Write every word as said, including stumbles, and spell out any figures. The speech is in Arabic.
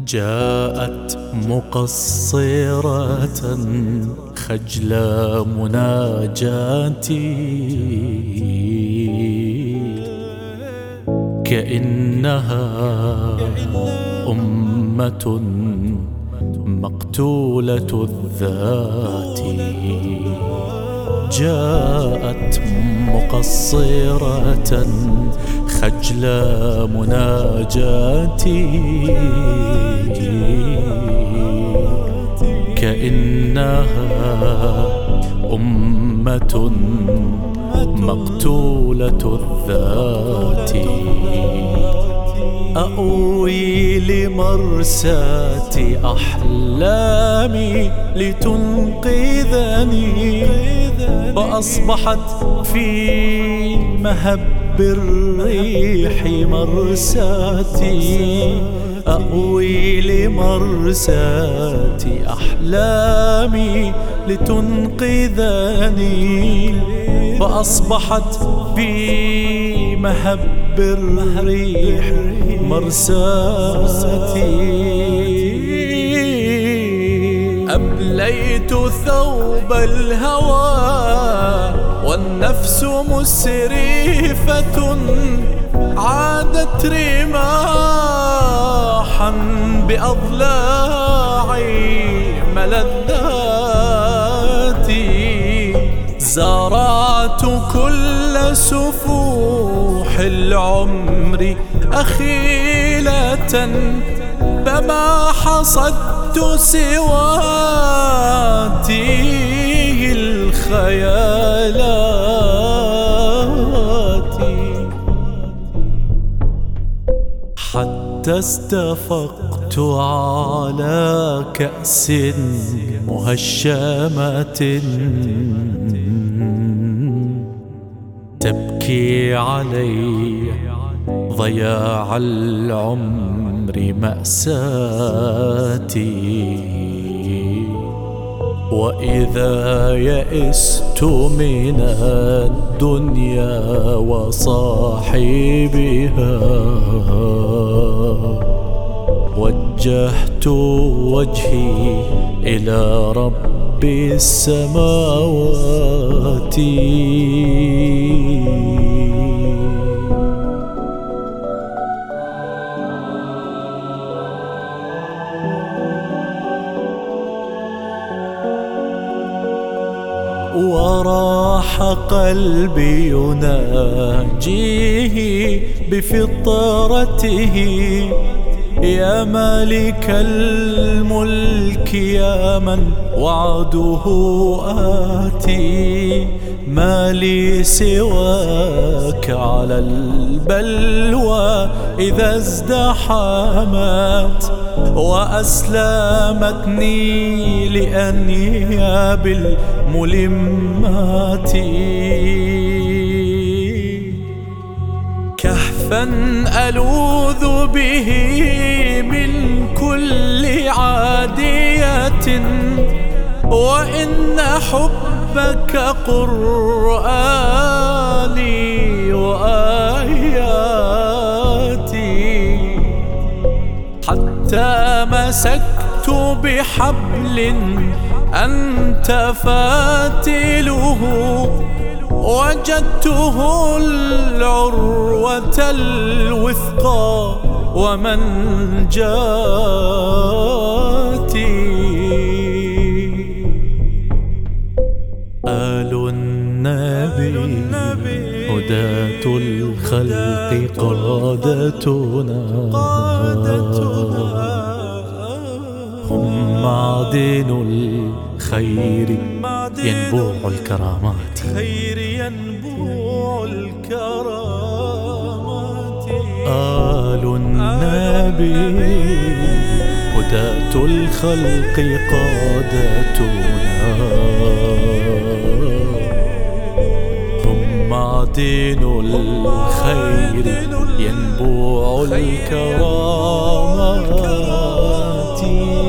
جاءت مقصرة خجل مناجاتي، كأنها أمة مقتولة الذات. جاءت مقصرة خجل مناجاتي، كأنها أمة مقتولة الذات. أأوي لمرساة أحلامي لتنقذني، فأصبحت في مهب الريح مرساتي. أأوي لمرساة أحلامي لتنقذني، فأصبحت في مهب الريح مرساتي. أبليت ثوب الهوى والنفس مسرفة، عادت رماحا بأضلاعي ملذاتي. زرعت كل سفوح العمر أخيلة، فما حصدت سوى تيه الخيالات. حتى استفقت على كأس مهشمة تبكي علي ضياع العمر مأساتي. وإذا يئست من الدنيا وصاحبها، وجهت وجهي إلى رب السماوات. وراح قلبي يناجيه بفطرته، يا مالك الملك يا من وعده آتي. ما لي سواك على البلوى إذا ازدحمت، وأسلمتني لأنياب الملمات. كهفا ألوذ به من كل عادية، وإن حبك قرآني وآياتي. حتى مسكت بحبل أنت فاتله، وجدته العروة الوثقى ومنجاتي. آل النبي هداة الخلق قادتنا، هم معدن الخير ينبوع الكرامات. آل النبي هداة الخلق قادتنا، هم معدن الخير ينبوع الكرامات.